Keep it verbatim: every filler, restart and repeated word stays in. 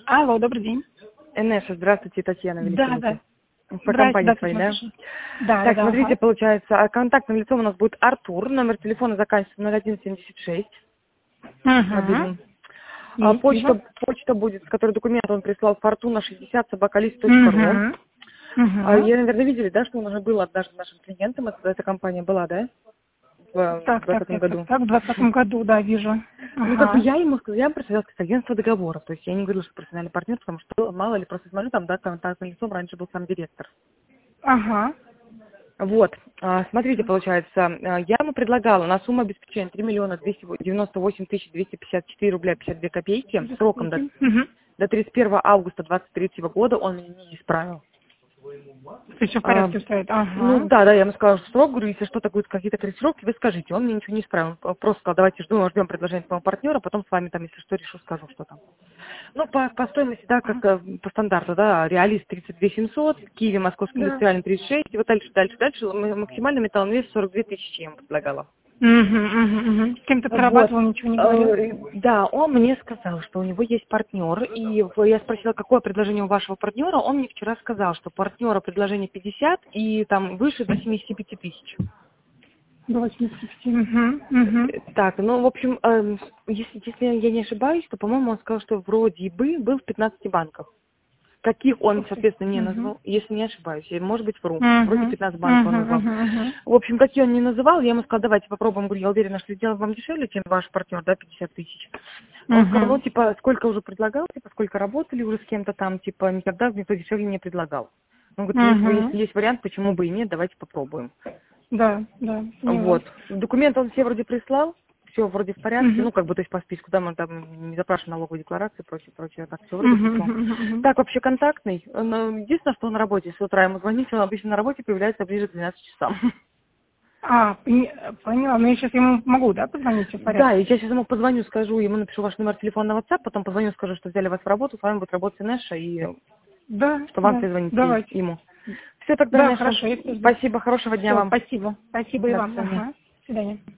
Алло, добрый день. Энеша, здравствуйте, Татьяна Да, да. Великолепная. По компании своей, да? Да, Так, да, смотрите, ага. получается, а контактным лицом у нас будет Артур, номер телефона заканчивается ноль один семьдесят шесть, Угу. мобильный. А Есть, вижу. почта, почта будет, с которой документ он прислал, фортуна шестьдесят собакалист точка ру. Угу. А, Угу. я, наверное, видели, да, что он уже был однажды нашим клиентом, это, эта компания была, да, в Так, так, двадцатом так, так, году. так, в двадцатом году, да, вижу. Ну, как бы Ага. я ему сказала, я ему представляла как агентство договоров, то есть я не говорила, что профессиональный партнер, потому что мало ли, просто смотрю, там, да, контактным лицом раньше был сам директор. Ага. Вот, а, смотрите, получается, а, я ему предлагала на сумму обеспечения три миллиона двести девяносто восемь тысяч двести пятьдесят четыре рубля пятьдесят две копейки, сроком до, Угу. до тридцать первого августа двадцать третьего года, он меня не исправил. То есть все в А, порядке стоит. ну Ага. да, да, я ему сказала, что срок, говорю, если что-то будет, какие-то корректировки, вы скажите. Он мне ничего не исправил. Он просто сказал, давайте ждем, ждем предложения от моего партнера, потом с вами там, если что, решу, скажу, что там. Ну, по, по стоимости, да, как э, по стандарту, да, реалист тридцать две семьсот, Киви, Московский Да. индустриальный тридцать шесть, и вот дальше, дальше, дальше, м- максимальный металлоинвест сорок две тысячи я ему предлагала. Угу, угу, угу. С кем-то Вот. прорабатывал, ничего не говорил? Э, Да, он мне сказал, что у него есть партнер, и в- я спросила, какое предложение у вашего партнера, он мне вчера сказал, что партнера предложение пятьдесят и там выше до семидесяти пяти тысяч. До восьмидесяти пяти. Угу, угу. Э, Так, ну, в общем, эм, если, если я не ошибаюсь, то, по-моему, он сказал, что вроде бы был в пятнадцати банках. Каких он, Ух ты. соответственно, не Угу. назвал, если не ошибаюсь, я, может быть, вру. Вроде Угу. пятнадцать банков он Угу, назвал. угу, угу. В общем, какие он не называл, я ему сказала, давайте попробуем, говорю, я уверена, что сделаем вам дешевле, чем ваш партнер, да, пятьдесят тысяч. Он сказал, ну, Угу. типа, сколько уже предлагал, типа, сколько работали уже с кем-то там, типа, никогда никто дешевле не предлагал. Он говорит, ну, если, если Угу. есть вариант, почему бы и нет, давайте попробуем. Да, да, поняла. Вот. Документы он все вроде прислал, все вроде в порядке, Угу. ну, как бы, то есть по списку, да, мы там не запрашиваем налоговую декларацию, прочее, прочее, так все вроде Угу, пришло. угу, угу. Так, вообще контактный. Он, э, единственное, что он на работе, с утра ему звонить, он обычно на работе появляется ближе к двенадцати часам. А, пони- поняла. Но я сейчас ему могу, да, позвонить, все в Да, порядке? и я сейчас ему позвоню, скажу, ему напишу ваш номер телефона на WhatsApp, потом позвоню, скажу, что взяли вас в работу, с вами будет работать Нэша, и Да, что вам да, перезвоните давайте. ему. Все тогда, Да, Нэша. хорошо, я все жду. Спасибо, хорошего дня Все, вам. спасибо. Спасибо и До вам. свидания. Ага. До свидания.